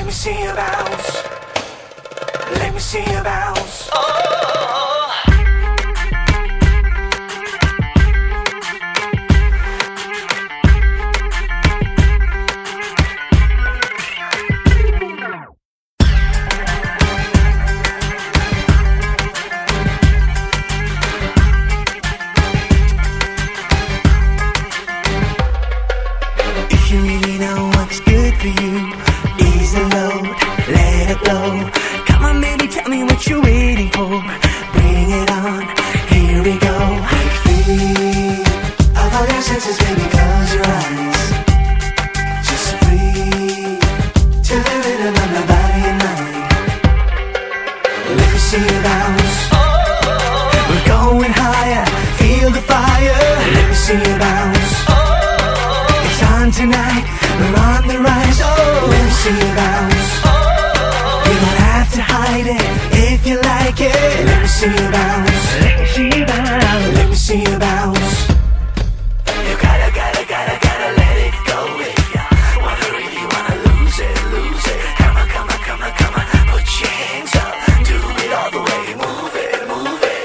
me see you bounce. Let me see you bounce. If you really know what's good for you, ease the load, let it blow. Come on baby, tell me what you're waiting for. Bring it on, here we go. Break free of all your senses, baby, close your eyes. Just breathe to the rhythm of my body and mind. Let me see you bounce. We're going higher, feel the fire. Let me see you bounce. It's on tonight, we're on the rise. Oh, let me see you bounce. You don't have to hide it if you like it. Let me see you bounce. Let me see you bounce. Let me see you bounce. You gotta let it go if ya really wanna lose it, lose it. Come on, put your hands up, do it all the way, move it, move it.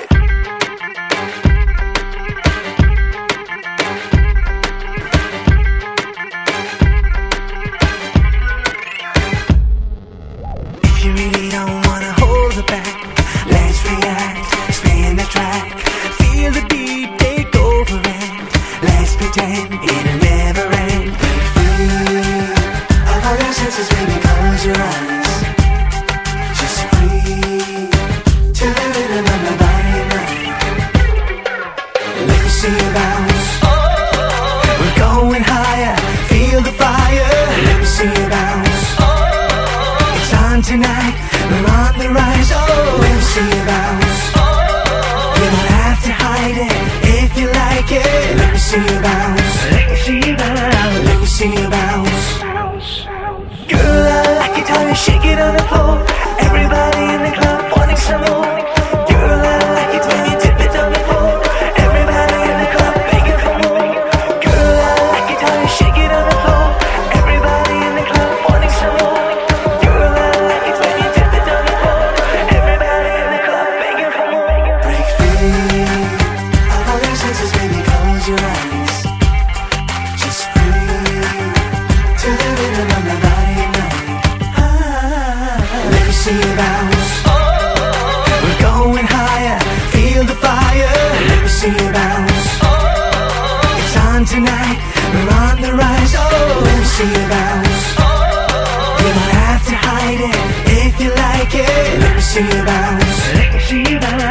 If you really don't wanna hold it back, let's react, spin the track, feel the beat take over and let's pretend it'll never end. Break free of all your senses, baby, close your eyes. Just breathe to the rhythm of my body and mind. Let me see you bounce. We're going higher, feel the fire. Let me see you bounce. It's on tonight, we're on the rise. Oh, let me see you bounce. You don't have to hide it if you like it. Let me see you bounce. Let me see you bounce. Let me see you bounce. Girl, I like it how you shake it on the floor. Everybody in the club wanting some more. Girl, I like it when you dip it on the floor. Everybody in the club begging for more. Girl, I like it how you shake it on the floor. Everybody in the club wanting some more. Girl, I like it when you dip it on the floor. Everybody in the club begging for more. Break free of all your senses, baby, close your eyes. Just breathe to the rhythm of my body and mind. Let me see you bounce. We're going higher, feel the fire. Let me see you bounce. It's on tonight, we're on the rise. Oh, let me see you bounce. You don't have to hide it if you like it. Let me see you bounce. Let me see you bounce.